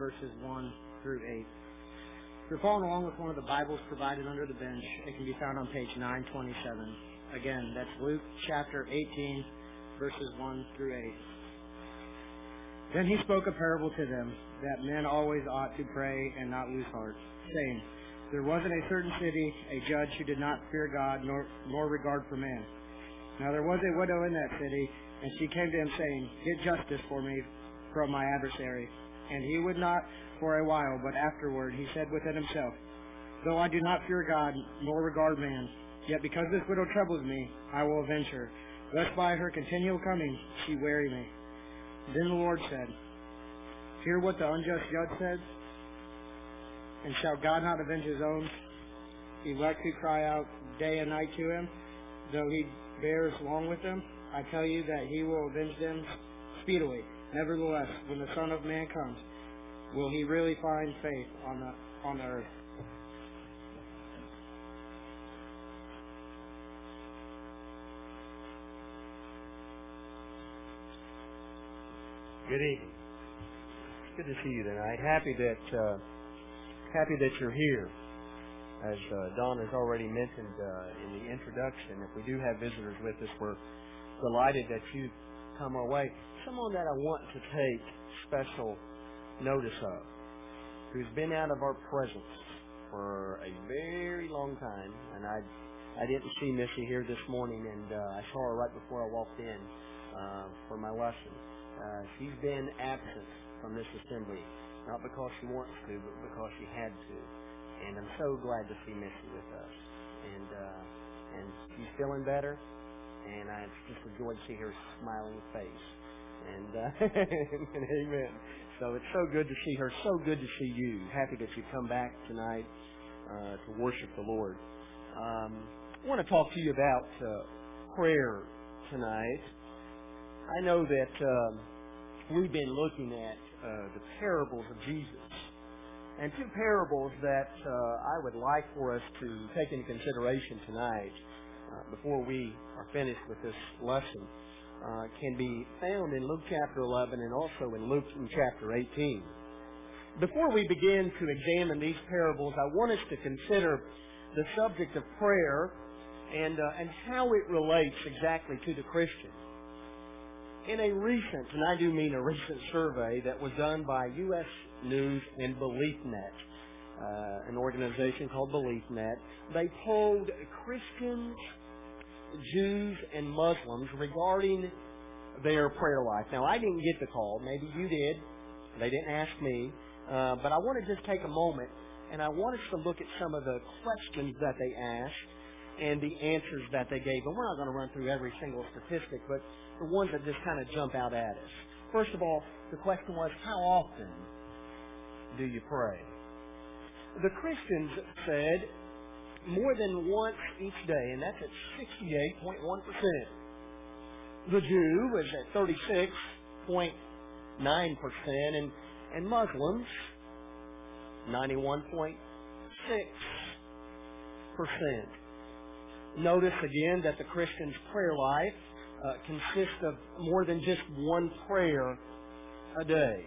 verses 1 through 8. If you're following along with one of the Bibles provided under the bench, it can be found on page 927. Again, that's Luke chapter 18, verses 1 through 8. Then he spoke a parable to them, that men always ought to pray and not lose heart, saying, There was in a certain city a judge who did not fear God nor regard for man. Now there was a widow in that city, and she came to him, saying, Get justice for me from my adversary. And he would not for a while, but afterward he said within himself, Though I do not fear God nor regard man, yet because this widow troubles me, I will avenge her, lest by her continual coming she weary me. Then the Lord said, Hear what the unjust judge said, and shall God not avenge his own elect who cry out day and night to him, though he bears long with them? I tell you that he will avenge them speedily. Nevertheless, when the Son of Man comes, will he really find faith on the earth? Good evening. It's good to see you tonight. Happy that you're here. As Don has already mentioned in the introduction, if we do have visitors with us, we're delighted that you've come our way. Someone that I want to take special notice of, who's been out of our presence for a very long time, and I didn't see Missy here this morning, and I saw her right before I walked in for my lesson. She's been absent from this assembly, not because she wants to, but because she had to. And I'm so glad to see Missy with us. And she's feeling better, and it's just a joy to see her smiling face. And amen. So it's so good to see her, so good to see you. Happy that you've come back tonight to worship the Lord. I want to talk to you about prayer tonight. I know that we've been looking at the parables of Jesus. And two parables that I would like for us to take into consideration tonight before we are finished with this lesson can be found in Luke chapter 11 and also in Luke chapter 18. Before we begin to examine these parables, I want us to consider the subject of prayer and how it relates exactly to the Christian. In a recent, and I do mean a recent survey that was done by U.S. News and BeliefNet, an organization called BeliefNet, they polled Christians, Jews, and Muslims regarding their prayer life. Now, I didn't get the call. Maybe you did. They didn't ask me. But I want to just take a moment, and I want us to look at some of the questions that they asked and the answers that they gave. And we're not going to run through every single statistic, but the ones that just kind of jump out at us. First of all, the question was, how often do you pray? The Christians said more than once each day, and that's at 68.1%. The Jew was at 36.9%, and Muslims, 91.6%. Notice again that the Christian's prayer life consists of more than just one prayer a day.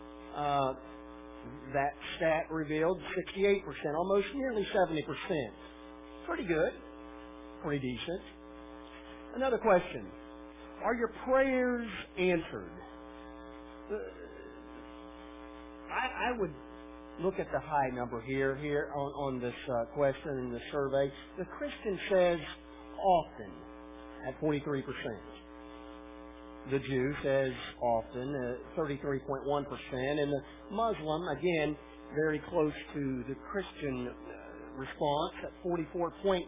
That stat revealed 68%, almost nearly 70%. Pretty good, pretty decent. Another question: are your prayers answered? I would look at the high number here on this question in the survey. The Christian says often at 43%. The Jew says often, 33.1%, and the Muslim, again, very close to the Christian response at 44.3%.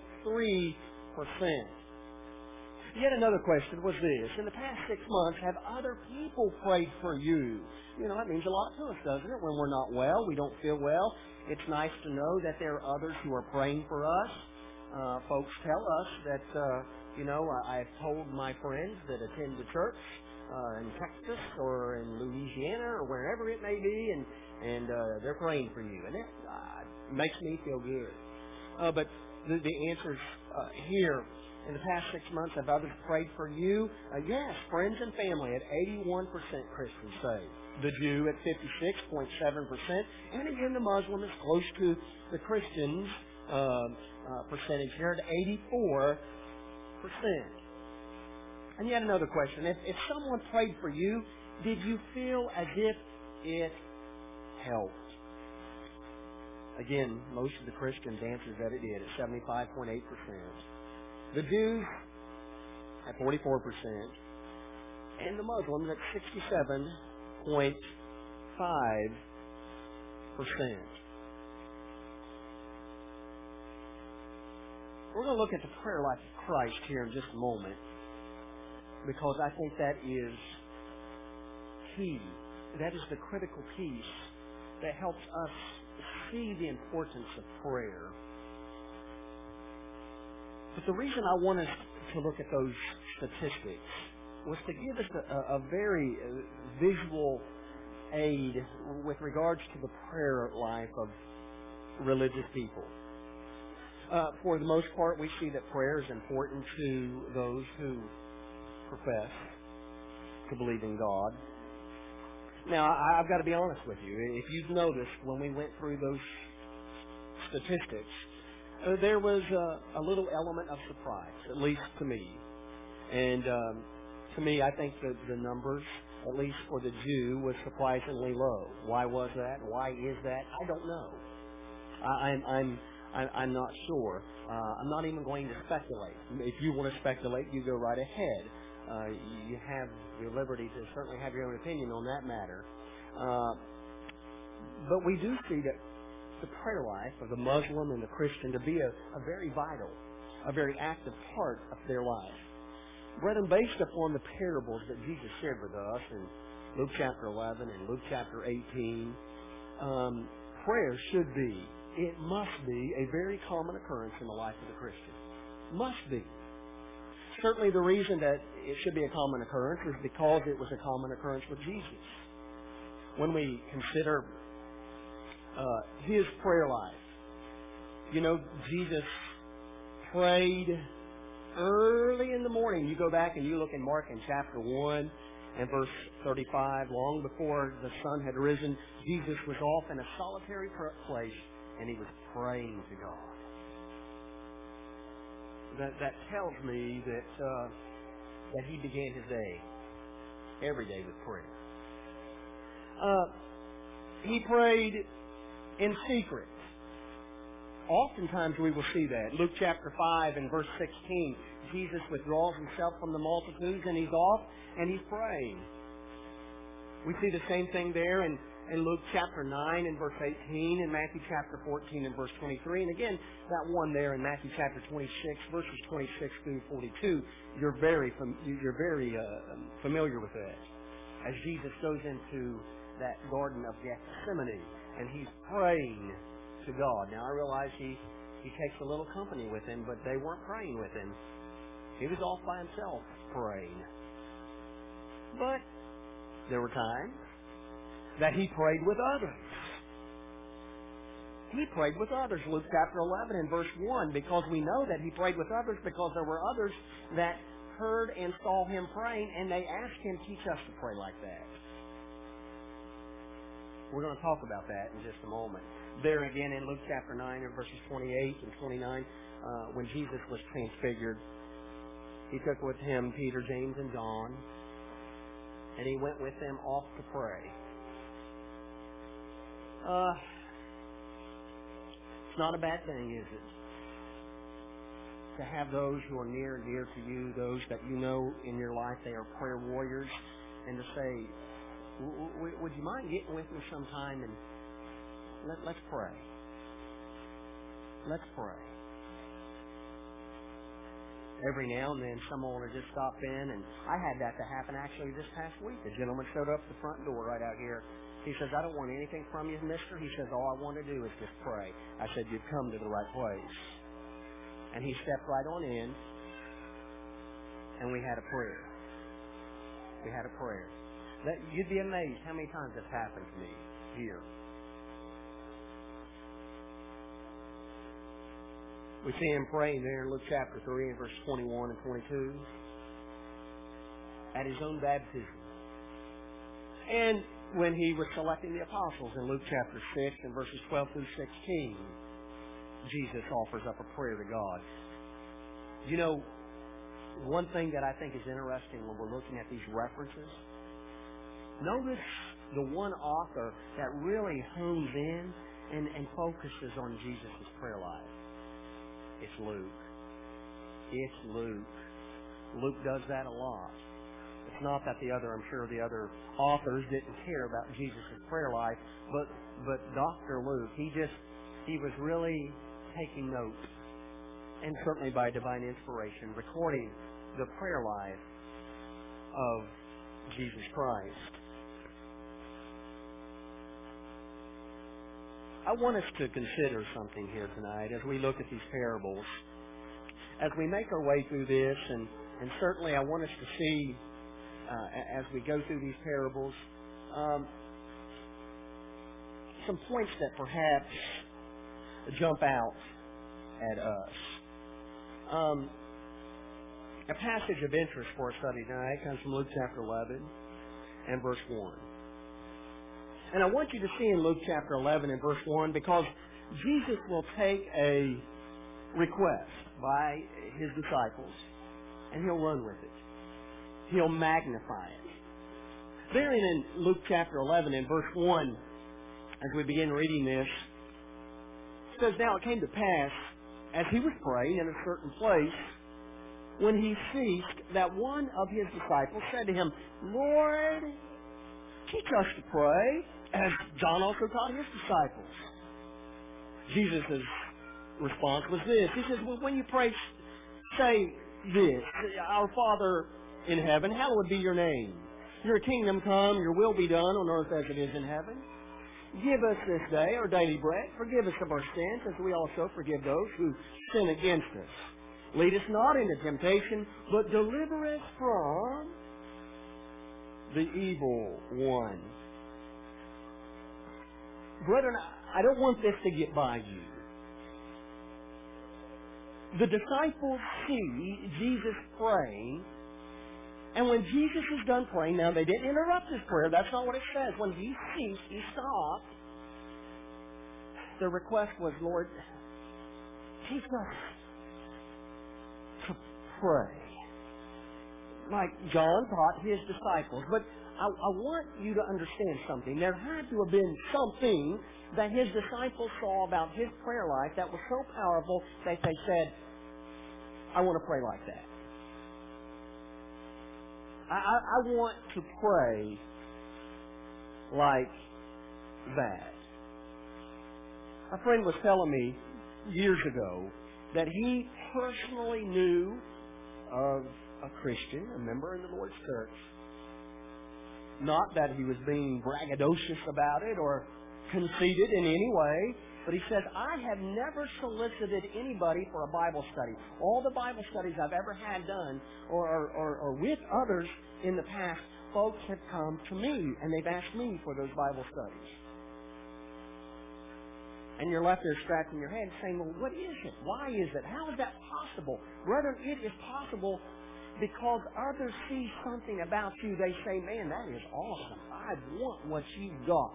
Yet another question was this: in the past 6 months, have other people prayed for you? You know, that means a lot to us, doesn't it? When we're not well, we don't feel well. It's nice to know that there are others who are praying for us. Folks tell us that, I've told my friends that attend the church in Texas or in Louisiana or wherever it may be, and they're praying for you. And it makes me feel good. But the answers here. In the past 6 months, have others prayed for you? Yes, friends and family at 81% Christians saved. The Jew at 56.7%. And again, the Muslim is close to the Christians' percentage here at 84%. And yet another question. If someone prayed for you, did you feel as if it helped? Again, most of the Christians answered that it did at 75.8%. The Jews at 44%, and the Muslims at 67.5%. We're going to look at the prayer life of Christ here in just a moment, because I think that is key. That is the critical piece that helps us see the importance of prayer. But the reason I want us to look at those statistics was to give us a very visual aid with regards to the prayer life of religious people. For the most part, we see that prayer is important to those who profess to believe in God. Now, I've got to be honest with you. If you've noticed, when we went through those statistics, there was a little element of surprise, at least to me. And to me, I think that the numbers, at least for the Jew, was surprisingly low. Why was that? Why is that? I don't know. I'm not sure. I'm not even going to speculate. If you want to speculate, you go right ahead. You have your liberty to certainly have your own opinion on that matter. But we do see that the prayer life of the Muslim and the Christian to be a very vital, a very active part of their life. Brethren, based upon the parables that Jesus shared with us in Luke chapter 11 and Luke chapter 18, prayer should be, it must be, a very common occurrence in the life of the Christian. Must be. Certainly the reason that it should be a common occurrence is because it was a common occurrence with Jesus. When we consider His prayer life, you know, Jesus prayed early in the morning. You go back and you look in Mark in chapter 1 and verse 35, long before the sun had risen, Jesus was off in a solitary place and He was praying to God. That tells me that He began His day every day with prayer. He prayed in secret. Oftentimes we will see that. Luke chapter 5 and verse 16, Jesus withdraws Himself from the multitudes and He's off and He's praying. We see the same thing there in Luke chapter 9 and verse 18, and Matthew chapter 14 and verse 23. And again, that one there in Matthew chapter 26, verses 26 through 42, you're very familiar with that. As Jesus goes into that Garden of Gethsemane, and He's praying to God. Now, I realize He takes a little company with Him, but they weren't praying with Him. He was off by Himself praying. But there were times that He prayed with others. He prayed with others. Luke chapter 11 and verse 1, because we know that He prayed with others because there were others that heard and saw Him praying, and they asked Him, teach us to pray like that. We're going to talk about that in just a moment. There again in Luke chapter 9 and verses 28 and 29, when Jesus was transfigured, He took with Him Peter, James, and John, and He went with them off to pray. It's not a bad thing, is it? To have those who are near and dear to you, those that you know in your life, they are prayer warriors, and to say, would you mind getting with me sometime and let's pray. Let's pray. Every now and then someone will just stop in, and I had that to happen actually this past week. A gentleman showed up at the front door right out here. He says, I don't want anything from you, mister. He says, all I want to do is just pray. I said, you've come to the right place. And he stepped right on in, and we had a prayer. We had a prayer. You'd be amazed how many times that's happened to me here. We see him praying there in Luke chapter 3 and verse 21 and 22 at his own baptism. And when he was selecting the apostles in Luke chapter 6 and verses 12 through 16, Jesus offers up a prayer to God. You know, one thing that I think is interesting when we're looking at these references, notice the one author that really hones in and focuses on Jesus' prayer life. It's Luke. It's Luke. Luke does that a lot. It's not that I'm sure the other authors didn't care about Jesus' prayer life, but Dr. Luke, he was really taking notes, and certainly by divine inspiration, recording the prayer life of Jesus Christ. I want us to consider something here tonight as we look at these parables. As we make our way through this, and certainly I want us to see, as we go through these parables, some points that perhaps jump out at us. A passage of interest for our study tonight comes from Luke chapter 11 and verse 1. And I want you to see in Luke chapter 11 and verse 1, because Jesus will take a request by his disciples and he'll run with it. He'll magnify it. There in Luke chapter 11 and verse 1, as we begin reading this, it says, "Now it came to pass, as he was praying in a certain place, when he ceased, that one of his disciples said to him, Lord, teach us to pray, as John also taught his disciples." Jesus' response was this. He says, "Well, when you pray, say this, Our Father in heaven, hallowed be your name. Your kingdom come, your will be done on earth as it is in heaven. Give us this day our daily bread. Forgive us of our sins, as we also forgive those who sin against us. Lead us not into temptation, but deliver us from the evil one." Brethren, I don't want this to get by you. The disciples see Jesus praying, and when Jesus is done praying, now they didn't interrupt his prayer, that's not what it says. When he ceased, he stopped. The request was, Lord, teach us to pray, like John taught his disciples. But I want you to understand something. There had to have been something that his disciples saw about his prayer life that was so powerful that they said, I want to pray like that. I want to pray like that. A friend was telling me years ago that he personally knew of a Christian, a member in the Lord's church. Not that he was being braggadocious about it or conceited in any way, but he says, I have never solicited anybody for a Bible study. All the Bible studies I've ever had done or with others in the past, folks have come to me and they've asked me for those Bible studies. And you're left there scratching your head saying, well, what is it? Why is it? How is that possible? Brethren, it is possible because others see something about you. They say, man, that is awesome. I want what you've got.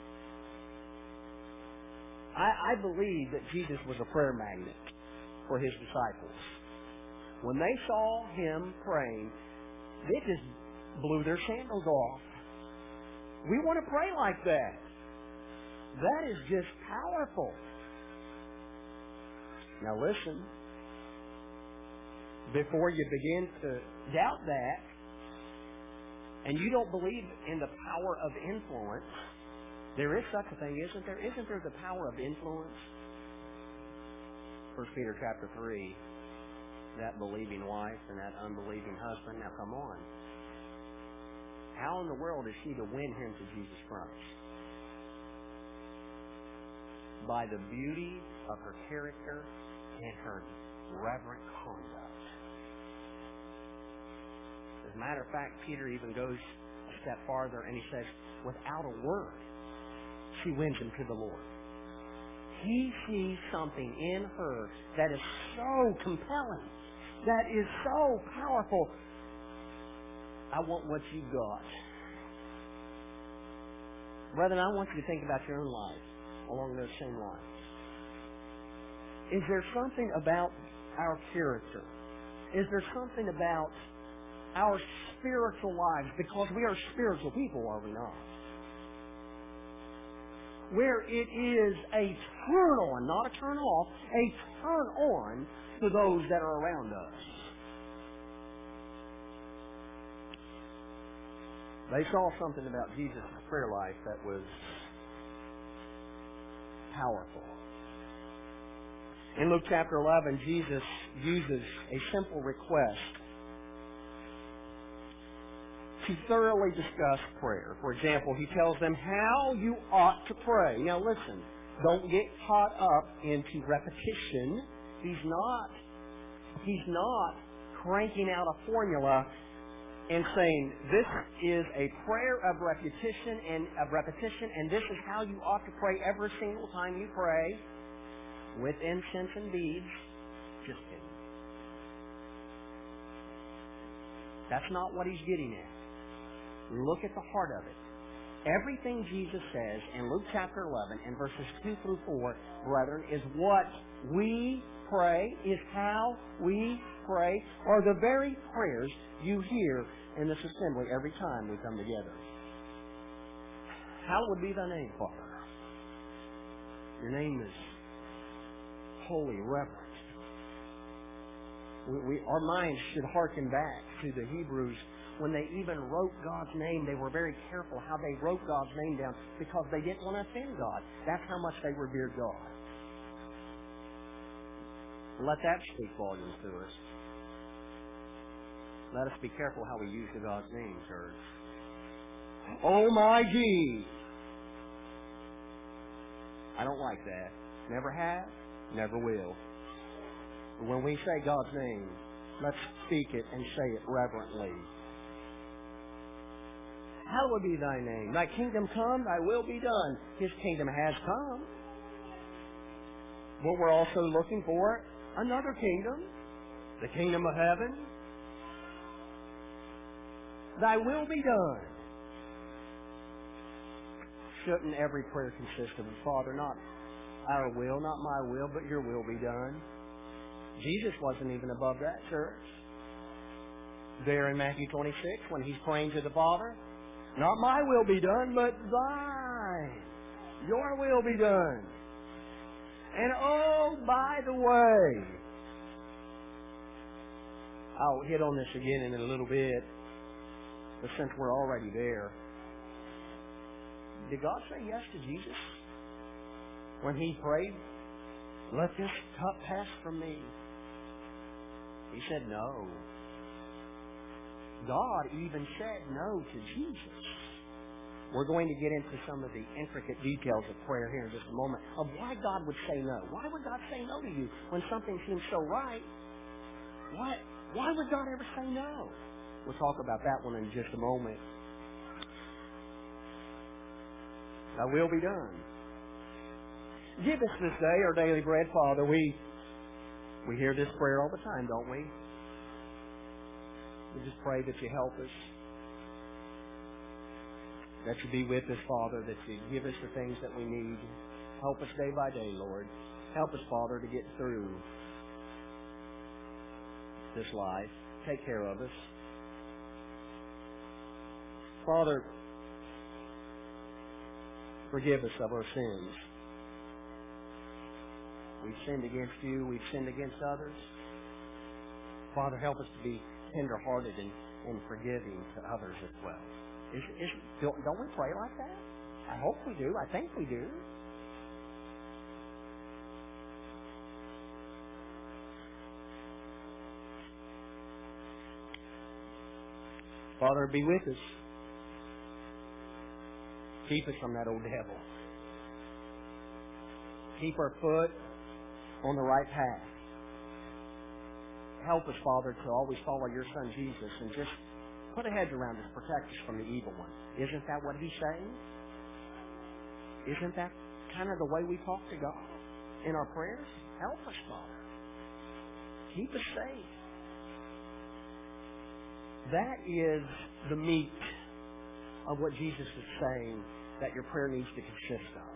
I believe that Jesus was a prayer magnet for his disciples. When they saw him praying, they just blew their sandals off. We want to pray like that. That is just powerful. Now listen, before you begin to doubt that, and you don't believe in the power of influence, there is such a thing, isn't there? Isn't there the power of influence? 1 Peter chapter 3, that believing wife and that unbelieving husband. Now come on. How in the world is she to win him to Jesus Christ? By the beauty of her character and her reverent conduct. As a matter of fact, Peter even goes a step farther and he says, without a word, she wins him to the Lord. he sees something in her that is so compelling, that is so powerful. I want what you got. Brethren, I want you to think about your own life along those same lines. Is there something about our character? Is there something about our spiritual lives? Because we are spiritual people, are we not? Where it is a turn on, not a turn off, a turn on to those that are around us. They saw something about Jesus' prayer life that was powerful. In Luke chapter 11, Jesus uses a simple request to thoroughly discuss prayer. For example, he tells them how you ought to pray. Now listen, don't get caught up into repetition. He's not cranking out a formula and saying, this is a prayer of repetition, and this is how you ought to pray every single time you pray, with incense and beads. Just kidding. That's not what he's getting at. Look at the heart of it. Everything Jesus says in Luke chapter 11 and verses 2 through 4, brethren, is what we pray, is how we pray, are the very prayers you hear in this assembly every time we come together. Hallowed be thy name, Father. Your name is holy, reverent. Our minds should hearken back to the Hebrews. When they even wrote God's name, they were very careful how they wrote God's name down because they didn't want to offend God. That's how much they revered God. Let that speak volumes to us. Let us be careful how we use the God's name, church. Oh my G! I don't like that. Never have, never will. But when we say God's name, let's speak it and say it reverently. Hallowed be thy name. Thy kingdom come, thy will be done. His kingdom has come. What we're also looking for, another kingdom, the kingdom of heaven. Thy will be done. Shouldn't every prayer consist of, Father, not our will, not my will, but your will be done? Jesus wasn't even above that, church. There in Matthew 26, when he's praying to the Father, not my will be done, but thine. Your will be done. And oh, by the way, I'll hit on this again in a little bit, but since we're already there, did God say yes to Jesus when he prayed, let this cup pass from me? He said no. God even said no to Jesus. We're going to get into some of the intricate details of prayer here in just a moment of why God would say no. Why would God say no to you when something seems so right? Why would God ever say no? We'll talk about that one in just a moment. Thy will be done. Give us this day our daily bread, Father. We hear this prayer all the time, don't we? We just pray that you help us. That you be with us, Father. That you give us the things that we need. Help us day by day, Lord. Help us, Father, to get through this life. Take care of us. Father, forgive us of our sins. We've sinned against you. We've sinned against others. Father, help us to be tender-hearted and forgiving to others as well. Don't we pray like that? I hope we do. I think we do. Father, be with us. Keep us from that old devil. Keep our foot on the right path. Help us, Father, to always follow your Son, Jesus, and just put a hedge around us, protect us from the evil one. Isn't that what he's saying? Isn't that kind of the way we talk to God? in our prayers? Help us, Father. Keep us safe. That is the meat of what Jesus is saying that your prayer needs to consist of.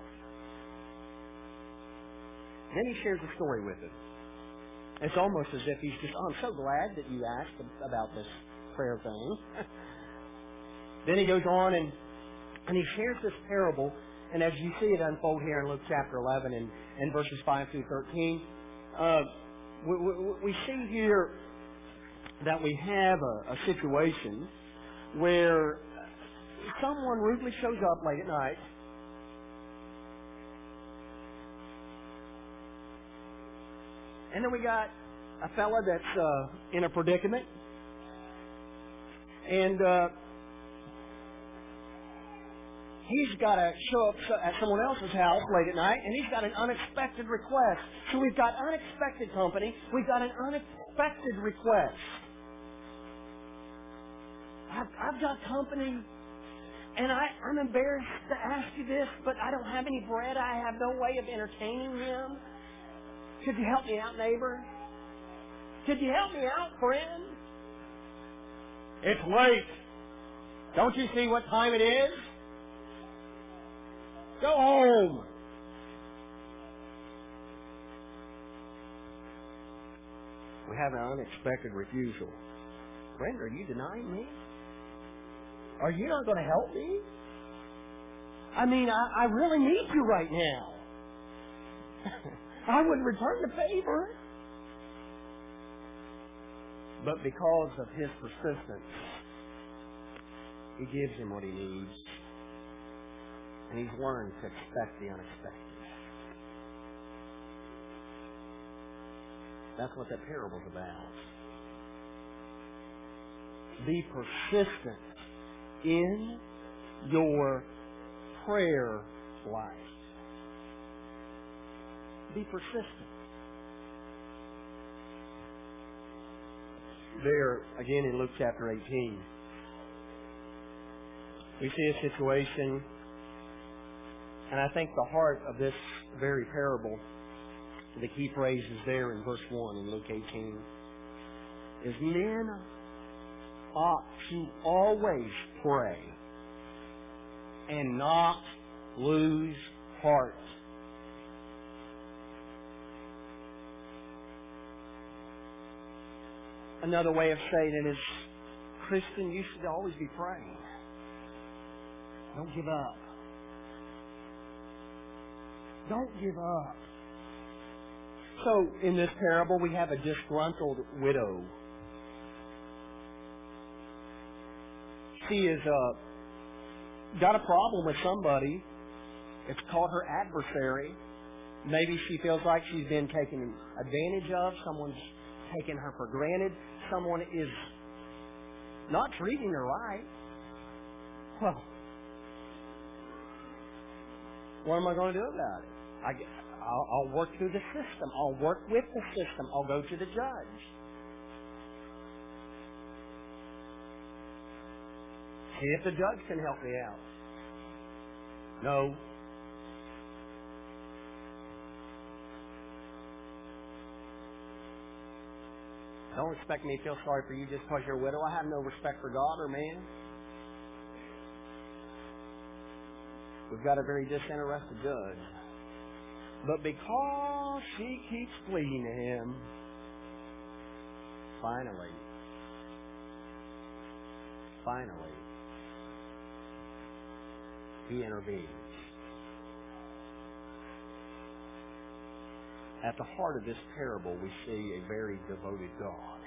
Then he shares a story with it. It's almost as if he's just, oh, I'm so glad that you asked about this prayer thing. Then he goes on and he shares this parable, and as you see it unfold here in Luke chapter 11 and verses 5 through 13, we see here that we have a situation where someone rudely shows up late at night, and then we got a fella that's in a predicament, and he's got to show up at someone else's house late at night, and he's got an unexpected request. So we've got unexpected company. We've got an unexpected request. I've got company, and I'm embarrassed to ask you this, but I don't have any bread. I have no way of entertaining him. Could you help me out, neighbor? Could you help me out, friend? It's late. Don't you see what time it is? Go home. We have an unexpected refusal. Friend, are you denying me? Are you not going to help me? I mean, I really need you right now. I would return the favor. But because of his persistence, he gives him what he needs. And he's learned to expect the unexpected. That's what that parable's about. Be persistent in your prayer life. Be persistent. There, again in Luke chapter 18, we see a situation, and I think the heart of this very parable, the key phrase is there in verse 1 in Luke 18, is men ought to always pray and not lose heart. Another way of saying it is, Christian, you should always be praying. Don't give up. Don't give up. So, in this parable, we have a disgruntled widow. She is got a problem with somebody. It's called her adversary. Maybe she feels like she's been taken advantage of. Someone's taken her for granted. Someone is not treating her right. Well, what am I going to do about it? I'll work through the system. I'll work with the system. I'll go to the judge. See if the judge can help me out. No. Don't expect me to feel sorry for you just because you're a widow. I have no respect for God or man. We've got a very disinterested judge. But because she keeps pleading to him, finally, he intervenes. At the heart of this parable, we see a very devoted God.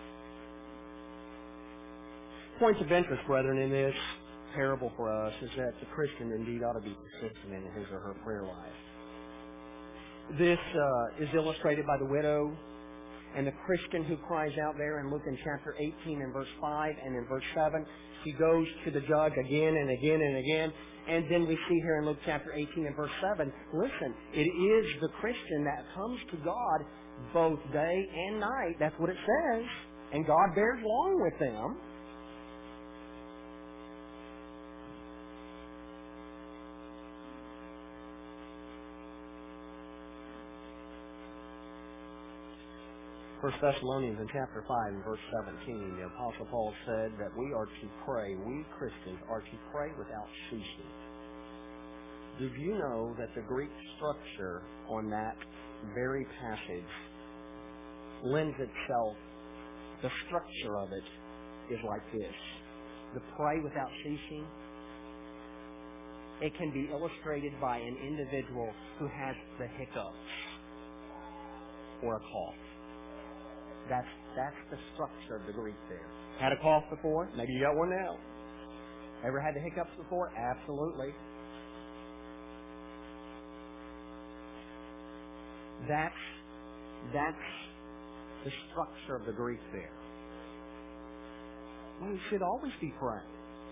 Points of interest, brethren, in this parable for us is that the Christian indeed ought to be persistent in his or her prayer life. This is illustrated by the widow and the Christian who cries out there in Luke in chapter 18 and verse 5 and in verse 7. He goes to the judge again and again and again. And then we see here in Luke chapter 18 and verse 7, listen, it is the Christian that comes to God both day and night. That's what it says. And God bears long with them. 1 Thessalonians in chapter 5 and verse 17, the Apostle Paul said that we are to pray, we Christians are to pray without ceasing. Did you know that the Greek structure on that very passage lends itself, the structure of it is like this. The pray without ceasing, it can be illustrated by an individual who has the hiccups or a cough. That's the structure of the Greek there. Had a cough before? Maybe you got one now. Ever had the hiccups before? Absolutely. That's the structure of the Greek there. We should always be praying.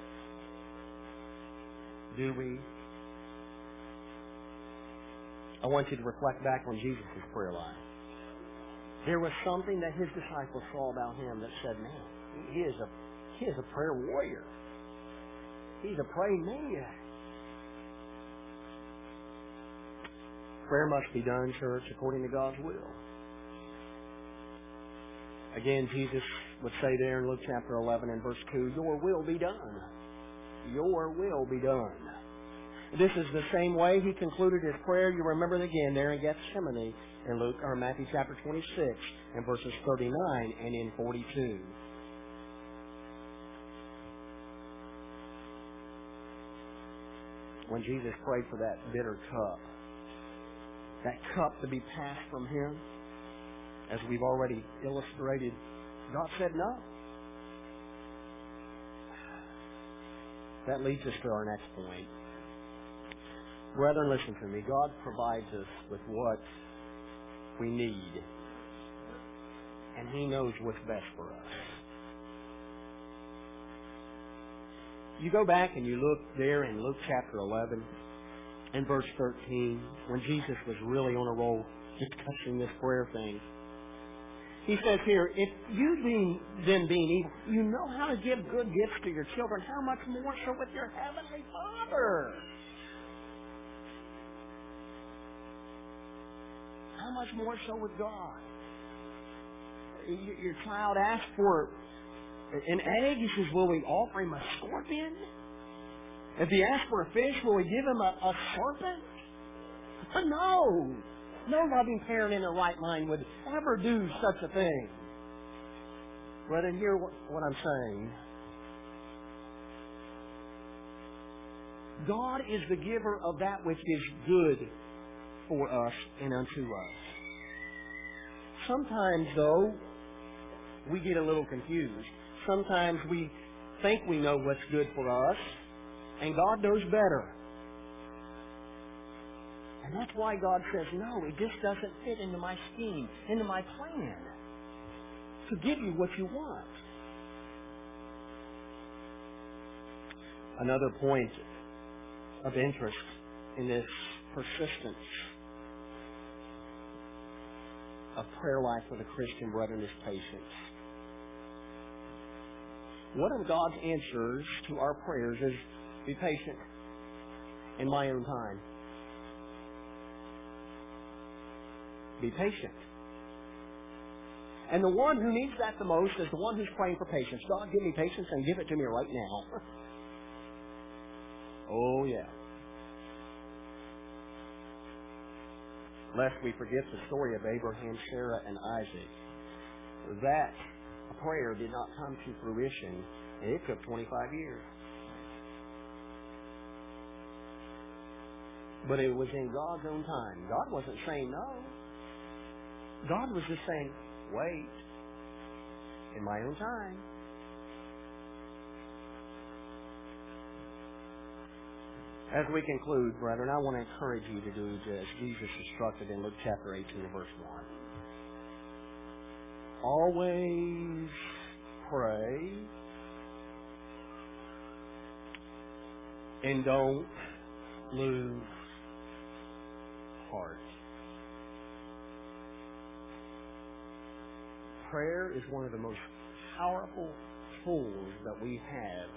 Do we? I want you to reflect back on Jesus' prayer life. There was something that his disciples saw about him that said, man, he is a prayer warrior. He's a praying maniac. Prayer must be done, church, according to God's will. Again, Jesus would say there in Luke chapter 11 and verse 2, your will be done. Your will be done. This is the same way he concluded his prayer. You remember it again there in Gethsemane in Matthew chapter 26 and verses 39 and in 42. When Jesus prayed for that bitter cup to be passed from him, as we've already illustrated, God said no. That leads us to our next point. Brethren, listen to me. God provides us with what we need, and he knows what's best for us. You go back and you look there in Luke chapter 11 and verse 13, when Jesus was really on a roll discussing this prayer thing. He says here, if you being evil, you know how to give good gifts to your children, how much more so with your heavenly Father? How much more so with God? Your child asks for an egg, he says, will we offer him a scorpion? If he asks for a fish, will we give him a serpent? No. No loving parent in their right mind would ever do such a thing. Brethren, hear what I'm saying. God is the giver of that which is good for us and unto us. Sometimes, though, we get a little confused. Sometimes we think we know what's good for us, and God knows better. And that's why God says, no, it just doesn't fit into my scheme, into my plan to give you what you want. Another point of interest in this persistence of prayer life for the Christian brethren is patience. One of God's answers to our prayers is be patient in my own time. Be patient. And the one who needs that the most is the one who's praying for patience. God, give me patience and give it to me right now. Oh, yeah. Lest we forget the story of Abraham, Sarah, and Isaac. That prayer did not come to fruition, and it took 25 years. But it was in God's own time. God wasn't saying no. God was just saying, wait, in my own time. As we conclude, brethren, I want to encourage you to do as Jesus instructed in Luke chapter 18, verse 1. Always pray and don't lose heart. Prayer is one of the most powerful tools that we have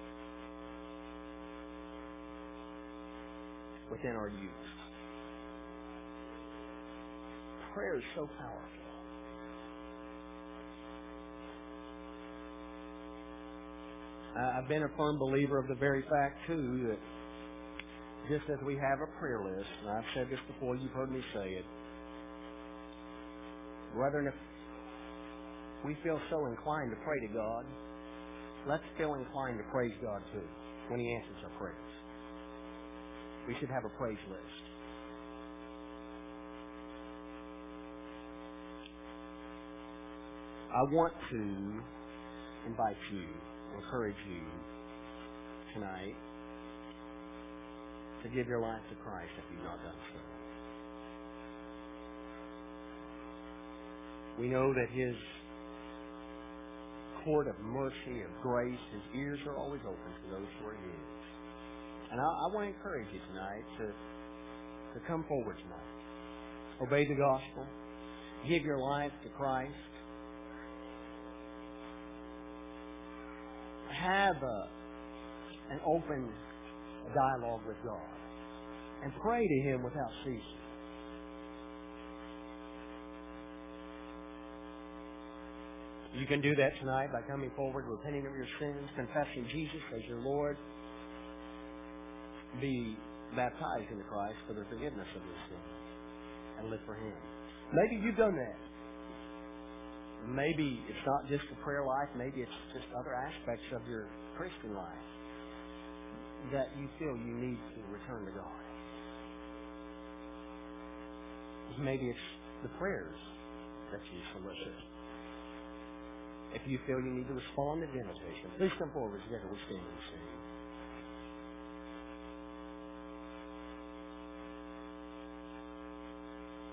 within our youth. Prayer is so powerful. I've been a firm believer of the very fact, too, that just as we have a prayer list, and I've said this before, you've heard me say it, brethren, if we feel so inclined to pray to God, let's feel inclined to praise God, too, when He answers our prayers. We should have a praise list. I want to invite you, encourage you tonight to give your life to Christ if you've not done so. We know that His court of mercy, of grace, His ears are always open to those who are His. And I want to encourage you tonight to come forward tonight. Obey the gospel. Give your life to Christ. Have an open dialogue with God. And pray to Him without ceasing. You can do that tonight by coming forward, repenting of your sins, confessing Jesus as your Lord. Be baptized into Christ for the forgiveness of your sins. And live for Him. Maybe you've done that. Maybe it's not just the prayer life. Maybe it's just other aspects of your Christian life that you feel you need to return to God. Maybe it's the prayers that you solicit. If you feel you need to respond to the invitation, please come forward together. We stand and sing.